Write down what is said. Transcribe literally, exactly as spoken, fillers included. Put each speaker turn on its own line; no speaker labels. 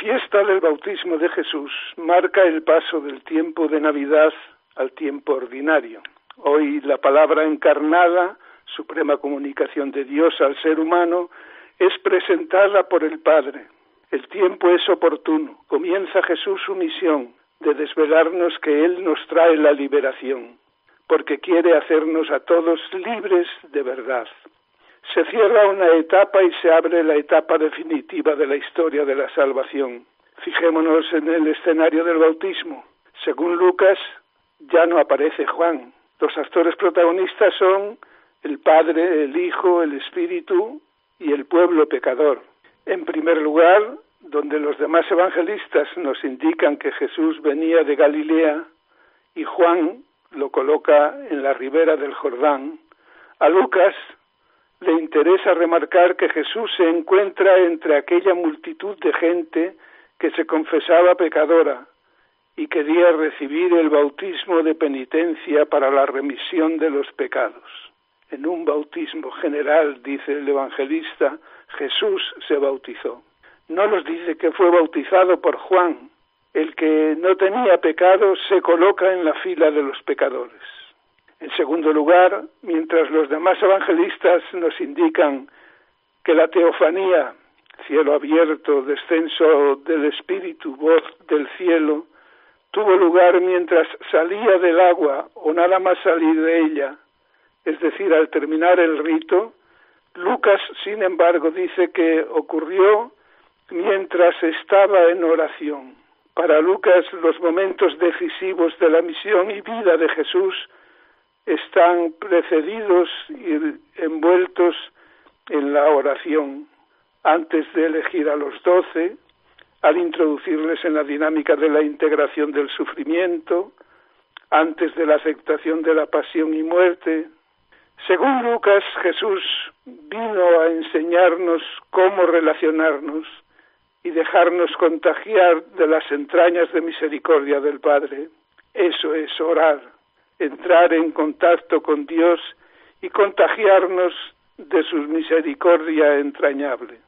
fiesta del bautismo de Jesús marca el paso del tiempo de Navidad al tiempo ordinario. Hoy la palabra encarnada, suprema comunicación de Dios al ser humano, es presentada por el Padre. El tiempo es oportuno. Comienza Jesús su misión de desvelarnos que Él nos trae la liberación, porque quiere hacernos a todos libres de verdad. Se cierra una etapa y se abre la etapa definitiva de la historia de la salvación. Fijémonos en el escenario del bautismo. Según Lucas, ya no aparece Juan. Los actores protagonistas son el Padre, el Hijo, el Espíritu y el pueblo pecador. En primer lugar, donde los demás evangelistas nos indican que Jesús venía de Galilea y Juan lo coloca en la ribera del Jordán, a Lucas le interesa remarcar que Jesús se encuentra entre aquella multitud de gente que se confesaba pecadora y quería recibir el bautismo de penitencia para la remisión de los pecados. En un bautismo general, dice el evangelista, Jesús se bautizó. No nos dice que fue bautizado por Juan. El que no tenía pecado se coloca en la fila de los pecadores. En segundo lugar, mientras los demás evangelistas nos indican que la teofanía, cielo abierto, descenso del Espíritu, voz del cielo, tuvo lugar mientras salía del agua o nada más salir de ella, es decir, al terminar el rito, Lucas, sin embargo, dice que ocurrió mientras estaba en oración. Para Lucas, los momentos decisivos de la misión y vida de Jesús están precedidos y envueltos en la oración. Antes de elegir a los doce, al introducirles en la dinámica de la integración del sufrimiento, antes de la aceptación de la pasión y muerte. Según Lucas, Jesús vino a enseñarnos cómo relacionarnos y dejarnos contagiar de las entrañas de misericordia del Padre. Eso es orar, entrar en contacto con Dios y contagiarnos de su misericordia entrañable.